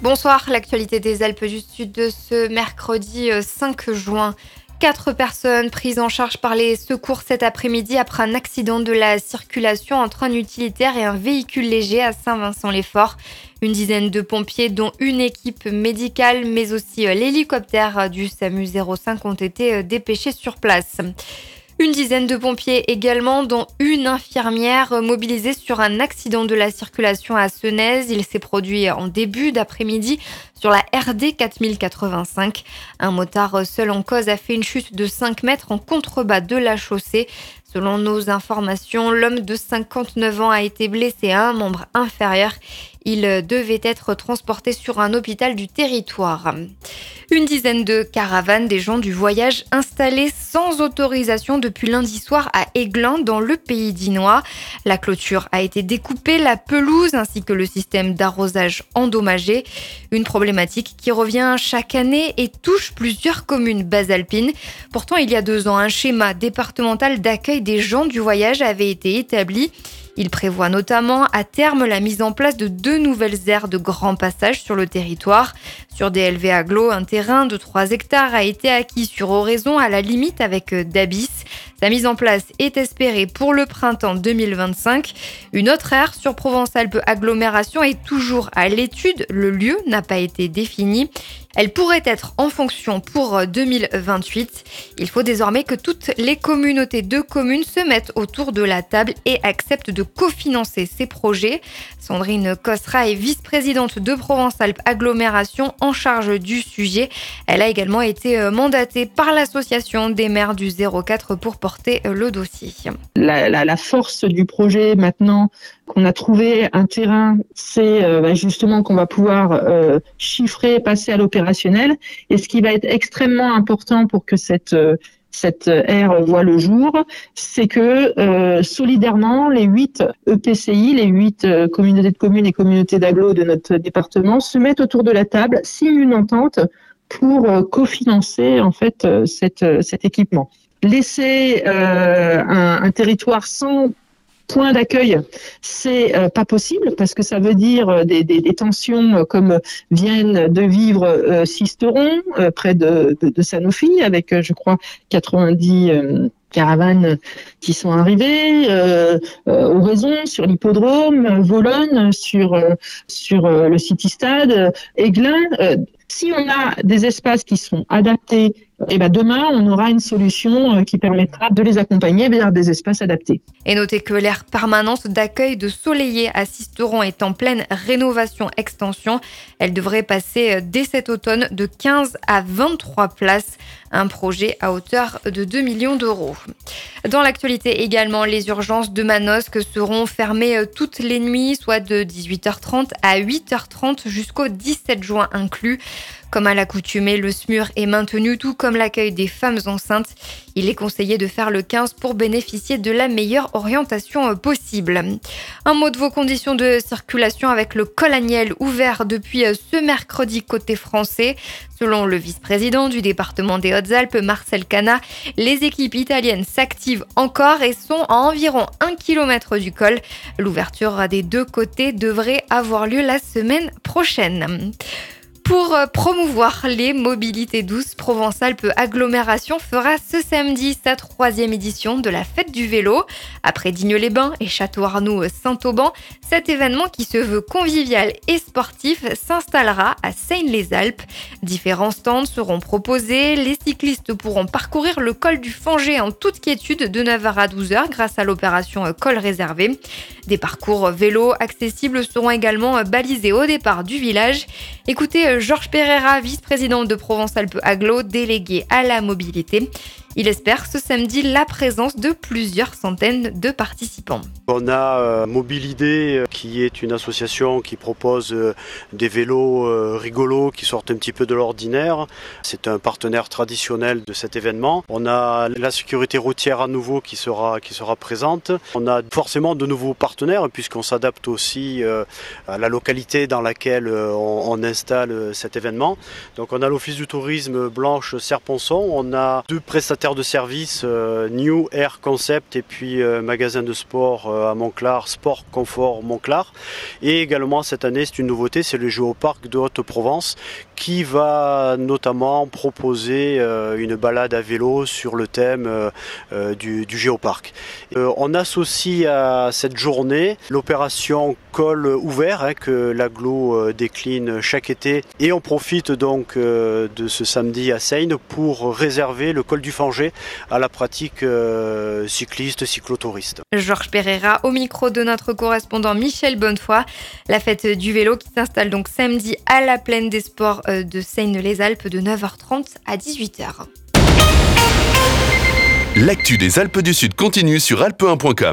Bonsoir, l'actualité des Alpes du Sud de ce mercredi 5 juin. 4 personnes prises en charge par les secours cet après-midi après un accident de la circulation entre un utilitaire et un véhicule léger à Saint-Vincent-les-Forts. Une dizaine de pompiers, dont une équipe médicale, mais aussi l'hélicoptère du SAMU 05 ont été dépêchés sur place. Une dizaine de pompiers également, dont une infirmière mobilisée sur un accident de la circulation à Senez. Il s'est produit en début d'après-midi sur la RD 4085. Un motard seul en cause a fait une chute de 5 mètres en contrebas de la chaussée. Selon nos informations, l'homme de 59 ans a été blessé à un membre inférieur. Il devait être transporté sur un hôpital du territoire. Une dizaine de caravanes des gens du voyage installées sans autorisation depuis lundi soir à Aiglun dans le Pays d'Inois. La clôture a été découpée, la pelouse ainsi que le système d'arrosage endommagé. Une problématique qui revient chaque année et touche plusieurs communes basalpines. Pourtant, il y a 2 ans, un schéma départemental d'accueil des gens du voyage avait été établi. Il prévoit notamment à terme la mise en place de 2 nouvelles aires de grand passage sur le territoire. Sur DLV Agglo, un terrain de 3 hectares a été acquis sur Oraison à la limite avec Dabis. Sa mise en place est espérée pour le printemps 2025. Une autre aire sur Provence-Alpes Agglomération est toujours à l'étude. Le lieu n'a pas été défini. Elle pourrait être en fonction pour 2028. Il faut désormais que toutes les communautés de communes se mettent autour de la table et acceptent de cofinancer ces projets. Sandrine Cosra est vice-présidente de Provence-Alpes Agglomération en charge du sujet. Elle a également été mandatée par l'association des maires du 04 pour porter le dossier. La force du projet maintenant qu'on a trouvé un terrain, c'est justement qu'on va pouvoir chiffrer, passer à l'opérationnel. Et ce qui va être extrêmement important pour que cette aire voit le jour, c'est que solidairement, les 8 EPCI, les 8 communautés de communes et communautés d'agglo de notre département se mettent autour de la table, signent une entente pour cofinancer en fait cet équipement. Laisser un territoire sans point d'accueil, c'est pas possible parce que ça veut dire des tensions comme viennent de vivre Sisteron, près de Sanofi, avec je crois 90 caravanes qui sont arrivées, Oraison sur l'hippodrome, Volonne sur le City Stade, Aiglun. Si on a des espaces qui sont adaptés, et demain, on aura une solution qui permettra de les accompagner vers des espaces adaptés. Et notez que l'aire permanente d'accueil de Soleillé à Sisteron est en pleine rénovation-extension. Elle devrait passer dès cet automne de 15 à 23 places. Un projet à hauteur de 2 millions d'euros. Dans l'actualité également, les urgences de Manosque seront fermées toutes les nuits, soit de 18h30 à 8h30 jusqu'au 17 juin inclus. Comme à l'accoutumée, le SMUR est maintenu, tout comme l'accueil des femmes enceintes. Il est conseillé de faire le 15 pour bénéficier de la meilleure orientation possible. Un mot de vos conditions de circulation avec le col Agnel ouvert depuis ce mercredi côté français. Selon le vice-président du département des Hautes-Alpes, Marcel Cana, les équipes italiennes s'activent encore et sont à environ 1 km du col. L'ouverture des 2 côtés devrait avoir lieu la semaine prochaine. Pour promouvoir les mobilités douces, Provence-Alpes Agglomération fera ce samedi sa 3e édition de la fête du vélo. Après Digne-les-Bains et Château-Arnoux-Saint-Auban, cet événement qui se veut convivial et sportif s'installera à Seine-les-Alpes. Différents stands seront proposés. Les cyclistes pourront parcourir le col du Fanger en toute quiétude de 9h à 12h grâce à l'opération Col réservé. Des parcours vélo accessibles seront également balisés au départ du village. Écoutez Georges Pereira, vice-président de Provence-Alpes Agglo, délégué à la mobilité. Il espère ce samedi la présence de plusieurs centaines de participants. On a Mobilidé qui est une association qui propose des vélos rigolos qui sortent un petit peu de l'ordinaire. C'est un partenaire traditionnel de cet événement. On a la sécurité routière à nouveau qui sera présente. On a forcément de nouveaux partenaires puisqu'on s'adapte aussi à la localité dans laquelle on installe cet événement. Donc on a l'Office du tourisme Blanche Serponçon. On a 2 prestataires prestataire de services New Air Concept et puis magasin de sport à Monclar, Sport Confort Monclar. Et également cette année, c'est une nouveauté, c'est le Géoparc de Haute-Provence qui va notamment proposer une balade à vélo sur le thème du Géoparc. On associe à cette journée l'opération col ouvert que l'agglo décline chaque été et on profite donc de ce samedi à Seine pour réserver le col du Fanger à la pratique cycliste, cyclotouriste. Georges Pereira au micro de notre correspondant Michel Bonnefoy. La fête du vélo qui s'installe donc samedi à la Plaine des Sports de Seine-les-Alpes de 9h30 à 18h. L'actu des Alpes du Sud continue sur alpe1.com.